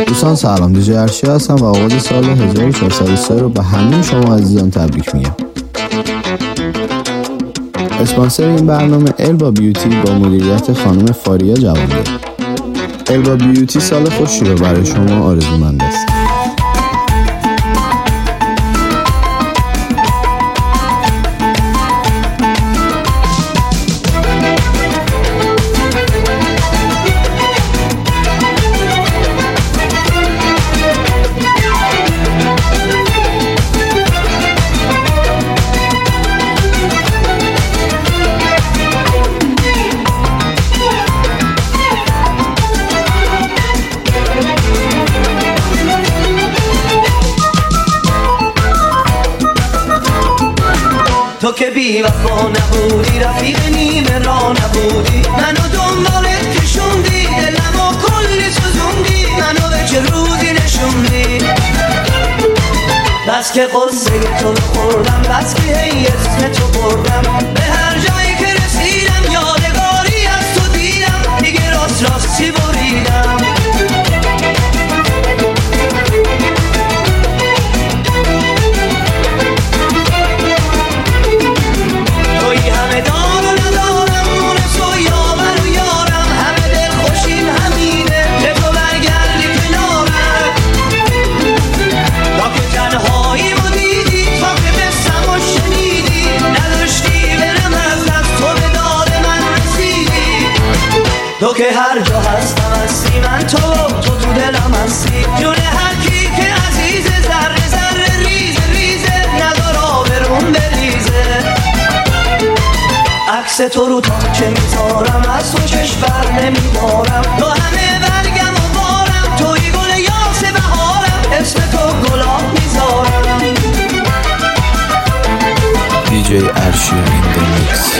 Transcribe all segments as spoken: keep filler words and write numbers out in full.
دوستان سلام، دیجی ارشیا هستم و آغاز سال هزار و چهارصد و سه رو به همه شما عزیزان تبریک میگم. اسپانسر این برنامه البا بیوتی با مدیریت خانم فاریا جوانگیر. البا بیوتی سال خوشی رو برای شما آرزومند است. تو که بی وفا نبودی، رفیق نیمه را نبودی، منو دنبالت کشوندی، دلمو کلی سوزوندی، منو به چه روزی نشوندی. بس که قصه تو خوردم، بس که هی اسم تو بردم، به هر جایی که رسیدم یادگاری از تو دیدم، دیگه راست راستی بریدم. تو که هر جا هستم هستی، من تو تو تو دلم هستی، جون هر کی که عزیزه، ذره ذره ریزه ریزه، ندار آبرون بریزه. عکس تو رو تا چه میذارم، از تو چشم بر نمیدارم، تو همه برگم و بارم، توی گل یاس بهارم، اسم تو گلاب میذارم. دیجی ارشیا این دمیکس.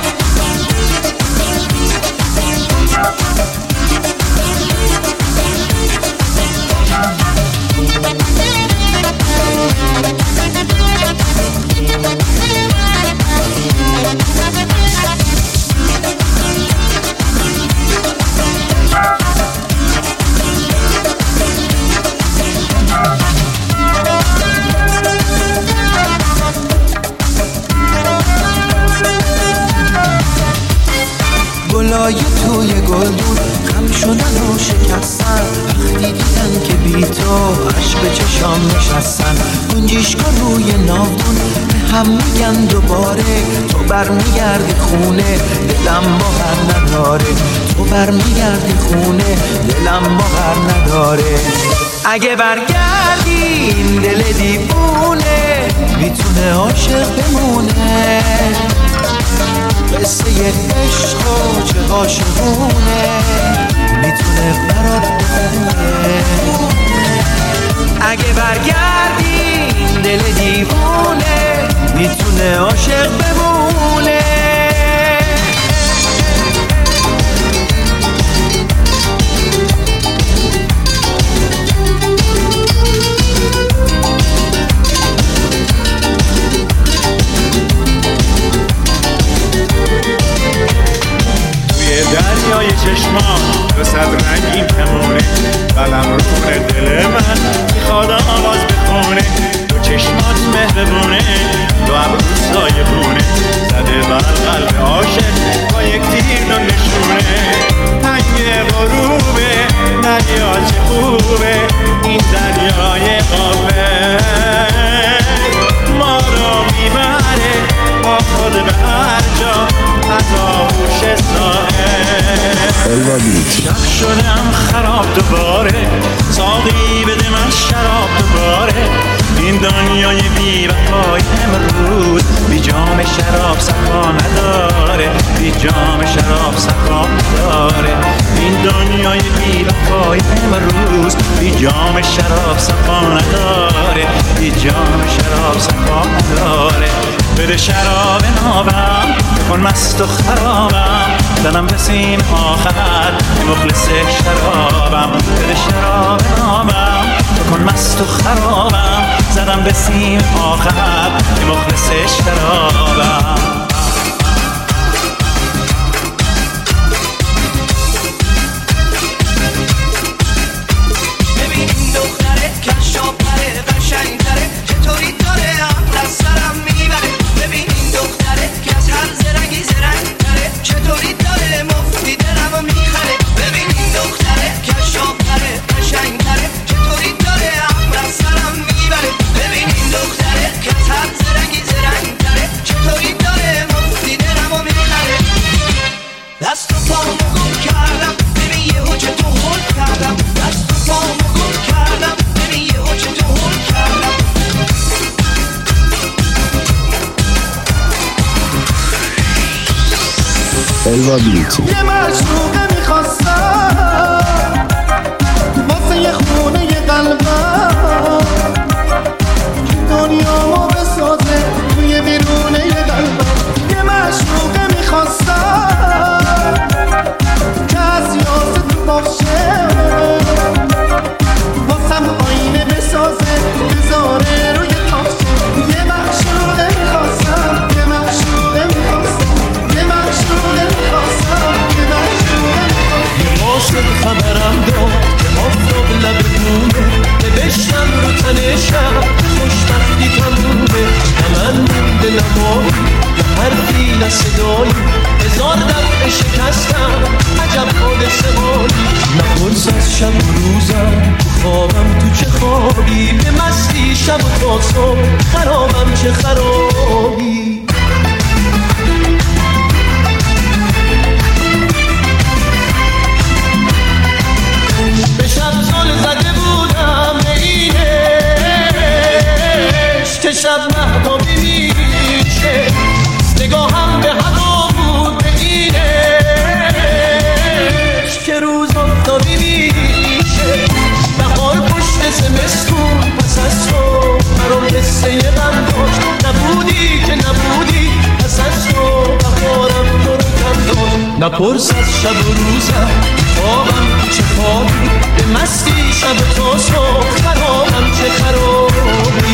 گلای توی گلدون خم شدن و شکستن، وقتی دیدن که بی تو عشق به چشام نشستن. گنجیشکا روی ناودون به هم میگن دوباره، تو برمیگردی خونه دلم باور نداره، تو برمیگردی خونه دلم باور نداره. اگه برگردی این دل دیوونه میتونه عاشق بمونه، قصه عشق و چه عاشقونه میتونه برات بخونه. اگه برگردی این دل دیوونه میتونه عاشق بمونه. دریای چشمام دو صد رنگین کمونه، قلم رونه دل من میخواد آواز بخونه. دو چشمات مهربونه، دو ابرو سایبونه، زده بر قلب عاشق با یک تیر و نشونه. رنگ غروبه دریا چه خوبه، این دریای قافل ما رو میبره با خود به هر جا از آغوش ساحل. شب شدم خراب دوباره، ساقی بده من شراب دوباره. این دنیای بی وفای امروز بی جام شراب صفا نداره، بی جام شراب صفا نداره. این دنیای بی وفای امروز بی جام شراب صفا نداره، بی جام شراب صفا نداره. بده شراب نابم کن مست و خرابم، دلم رسیم آخر مخلص شرابم. بده شراب نابم کن مست و خرابم، زدم رسیم آخر مخلص شرابم. ببین الوا بیوتی. یه مشروقه میخواستم واسه یه خونه یه قلبم که دنیامو بسازه توی بیرونه یه قلبم. یه مشروقه میخواستم که از یاسه تو باشه واسم آینه بسازه بذاره روی تاخچه. یه مشروقه میخواستم یه مشروقه میخواستم یه مشروقه میخواستم یه مشروقه میخواستم. یه عاشق خبرم داد که آفتاب لب دونه نوشتم رو تنشم خوشبختی تمومه. نه من مونده نمایی یه حرفی نه صدایی هزار دفعه شکستم عجب حادثه مالی. نپرس از شب و روزم تو خوابم تو چه خوابی به مستی شب و تا صبح خرابم چه خرابی. به شب زل زده بودم به اینش که شب مهتابی میشه نگاهم به هوا بود به اینش که روز آفتابی میشه. بهار پشت زمستون پس از تو برام قصه غم داشت نبودی که نبودی پس از تو بهارم تو رو کم داشت. نپرس از شب و روزم خوابم چه خوابی به مستی شب تا صبح خرابم چه خرابی.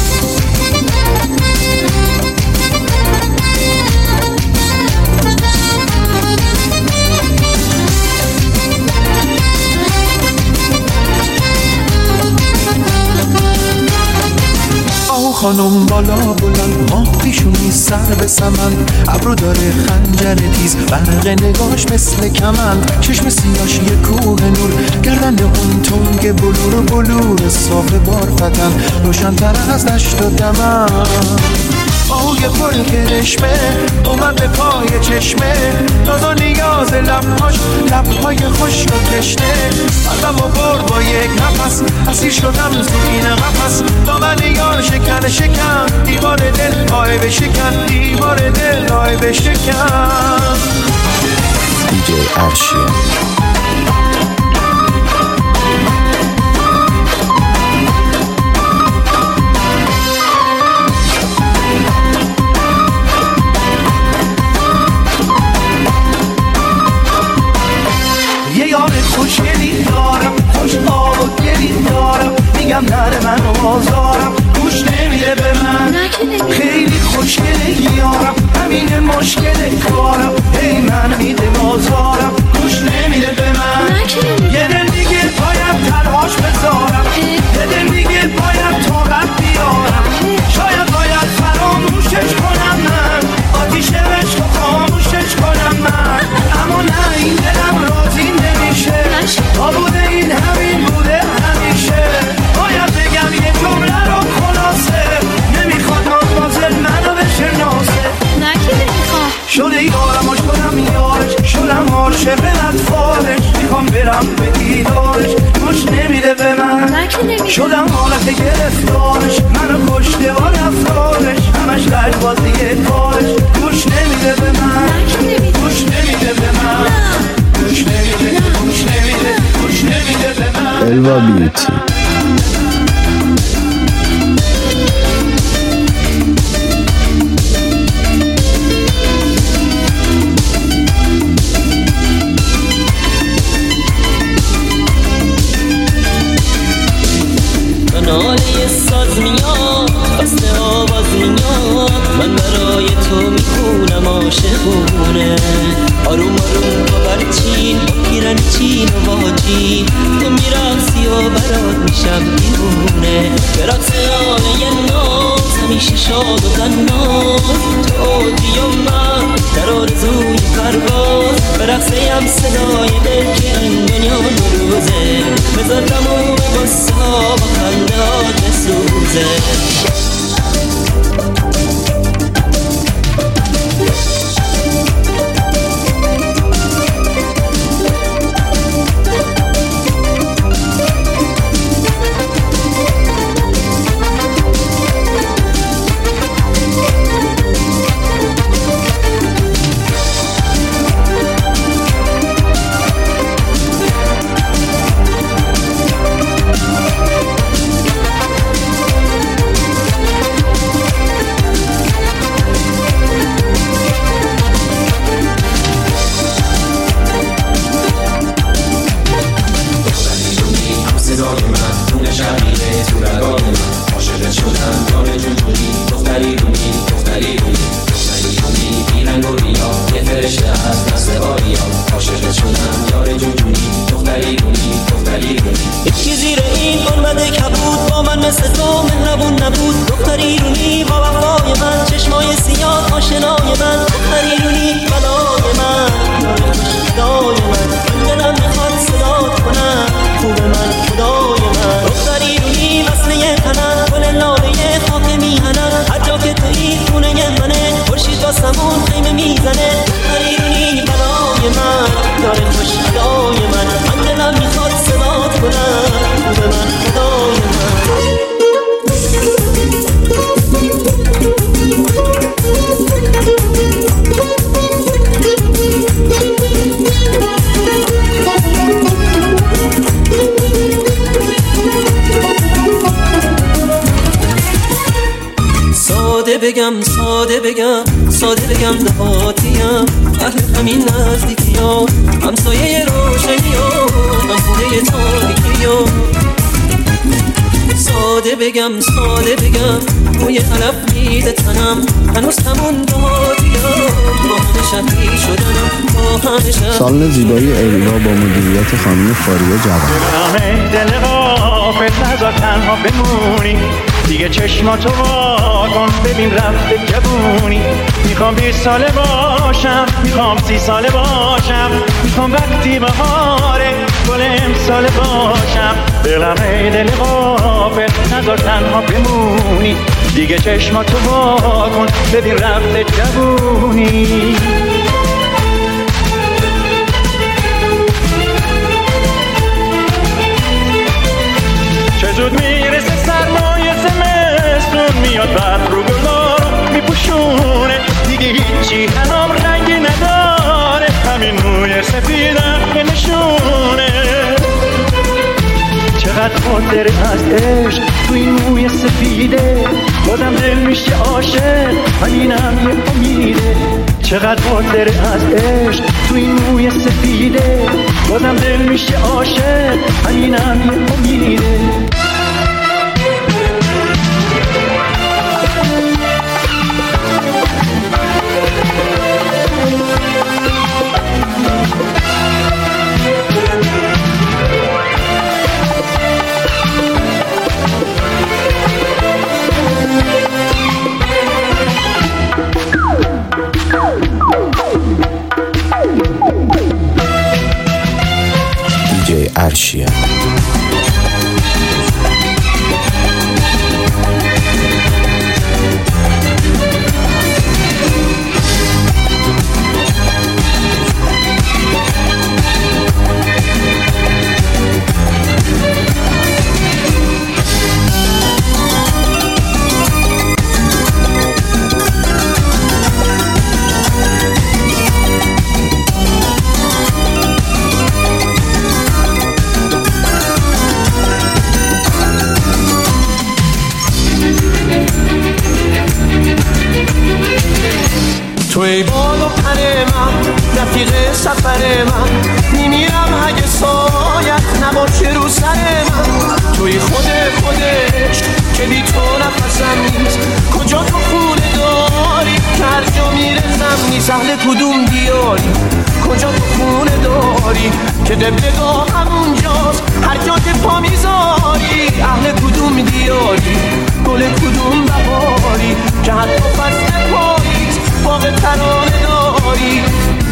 خانم بالا بلند ماه پیشونی سر به سمن ابرو داره خنجر تیز برق نگاش مثل کمند چشم سیاش یه کوه نور گردن اون تنگ بلور و بلور صاف بارفتن روشن‌تر از دشت و دمن. آهوی پل کرشمه اومد به پای چشمه ناز و نیاز لبهاش لبهای خوش و تشنه قلبم و برد با یک نفس اسیر شدم تو این قفس دامن یار شکن شکن دیوار دل آی بشکن دیوار دل آی بشکن. دیجی ارشیا خوشگلی دارم خوش آب و گلی دارم میگم نره من و بازارم گوش نمیده به من خیلی خوشگلی یارم همین مشکل کارم ای من میده بازارم گوش نمیده به من. یه دل دیگه باید تنهاش بذارم یه دل دیگه باید طاقت بیارم شاید باید فراموشش کنم من آتیش عشق خاموشش کنم من اما نه این دلم راضی نمیشه تا بوده این همین بوده همیشه. باید بگم یه جمله رو خلاصه نمیخواد نازمازل منو بشناسه نه که نمیخواد شده یارم و شدم یارش شدم عاشق اطفالش میخوام برم به دیدارش گوش نمیده به من نه که نمیخواد شدم حالت گرفتارش منو کشته با رفتارش همش لجبازیه کارش گوش نمیده به من گوش نمیده به من گوش نمیده گوش نمیده گوش نمیده به من. الوا بیوتی. ناله ساز میاد قصد آواز میاد من برای تو میخونم عاشقونه آروم آروم با برچین با پیرنچین و واجین تو میرقصی و برات میشم دیوونه به رقص آنه ناز همیشه شاد و تناز تو آجی و من در آرزوی پرواز به رقصه هم صدای دل که این دنیا بروزه بذار تموم قصه ها با خندات بسوزه. بگم ساده بگم ساده بگم دهاتیم، اهل همین نزدیکی ها، همسایه روشنی ها، همخونه تاریکی ها. ساده بگم ساده بگم موی علف میده تنم، هنوز همون دهاتیم، با همه شهری شدنم، با همه شهری. سالن زیبایی الوا با مدیریت خانم فاریه جوان. دل غافل نذار تنها بمونی، دیگه چشماتو وا کن ببین رفته جوونی. میخوام بیست ساله باشم، میخوام سی ساله باشم، میخوام وقتی بهاره گل امساله باشم. دلم ای دل غافل نذار تنها بمونی، دیگه چشماتو وا کن ببین رفته جوونی. چه زود میرسه سرمایه زمستون، میاد بعد رو گلا رو میپوشونه، دیگه هیچی هنام رنگی نداره، همین موی سفیدم که نشونه. چقدر خاطره از عشق تو این موی سفیده، بازم دل میشه عاشق همینم یه امیده. چقدر خاطره از عشق تو این موی سفیده، بازم دل میشه عاشق همینم یه امیده. دیجی ارشیا. توی بال و پر من، رفیق سفر من، میمیرم اگه سایت نباشه رو سر من. توی خود خودش که بی تو نفسم نیست، کجا تو خونه داری که هر جا میرسم نیست. اهل کدوم دیاری، کجا تو خونه داری که دبلگاه همونجاست هر جا که پا میذاری. اهل کدوم دیاری، گل کدوم بهاری که حتی فصل پاییز باغ ترانه داری.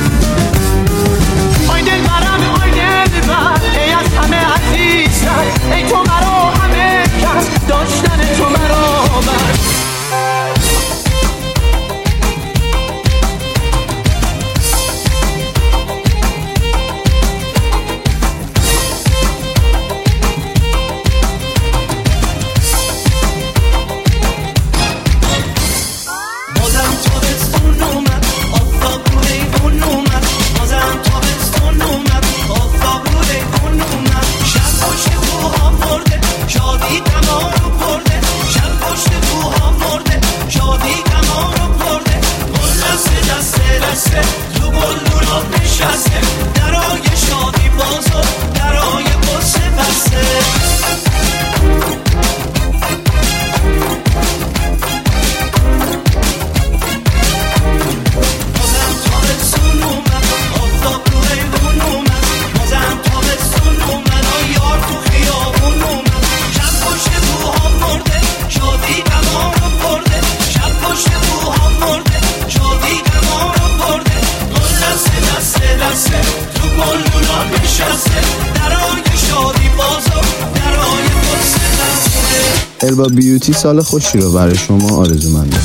آی دل برم آی دل بر، ای از همه عزیزت، ای تو مرا همه کس، داشتن تو مرا بر. البا بیوتی سال خوشی رو برای شما آرزومندم.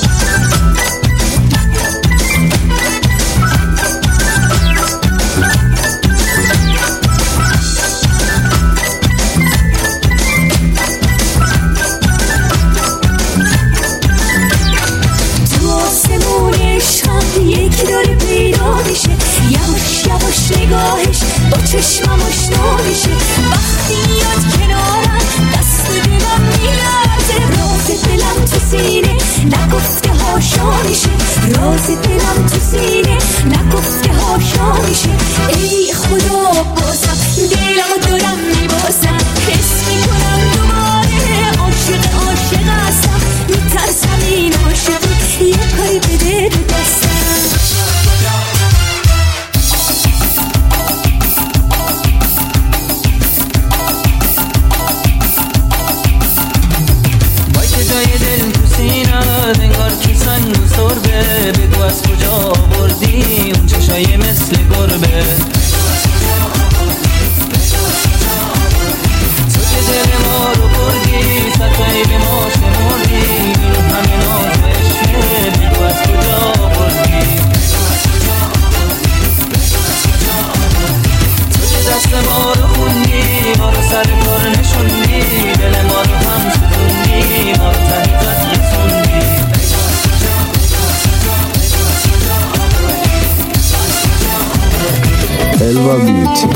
تو آسمون عشقم یکی داره پیدا میشه، یواش یواش نگاهش با چشمم آشنا میشه. وقتی میاد کنارم دست دلم میلرزه، راز دلم تو سینه نگفت واسه دلم تو سینه نگفت که هاشا میشه. ای خدا بازم دلمو دارم میبازم، حس میکنم دوباره عاشق عاشق هستم، میترسم این عاشقی یه کاری بده رو دستم. انگار که سنگ و سربه، بگو از کجا بردی اون چشای مثل گربه. تو که دل ما رو بردی، ستایی به ما شمردی، این همه ناز و عشقه، بگو از کجا بردی. تو که دست ما رو خوندی، ما رو سر کار نشوندی، دل ما رو هم ستوندی، ما رو تحقیقت رسوندی. الوا بیوتی.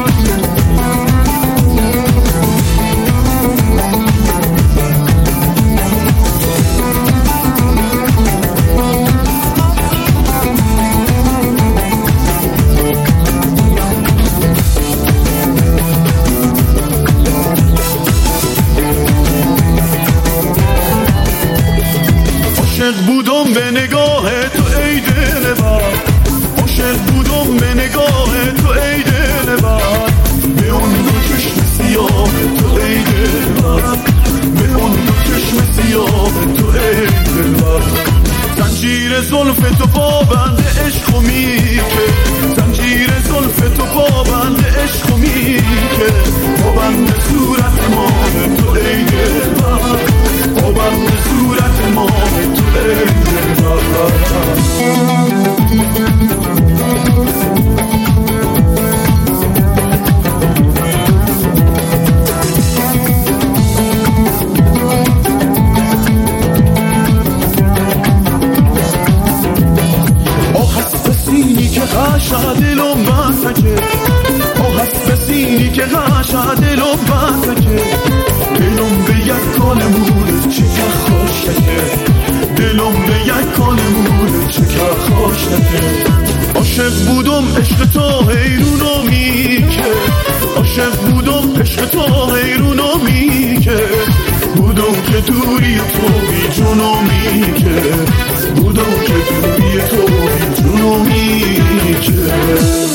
عاشق بودم به نگاه تو ای دل بر، عاشق بودم به نگاه تو ای دل بر، به اون دو چشم سیاه تو ای دل بر، به اون دو چشم سیاه تو ای دل بر. زنجیر زلف تو پابند عشق و میکه، زنجیر زلف تو پابند عشق و میکه، پابند صورت ما تو ای دل بر، پابند صورت ما تو ای دل بر. که غاشا دلم باسکه، آه حسینی که غاشا دلم باسکه، دلم به یک کالمون چکه خوشته، دلم به یک کالمون چکه خوشته. عاشق بودم عشق تو حیرونو میکه، عاشق بودم عشق تو حیرونو میکه، بودم که دوری تو بی جونو میکه، بودم که دوری تو بی جونو میکه.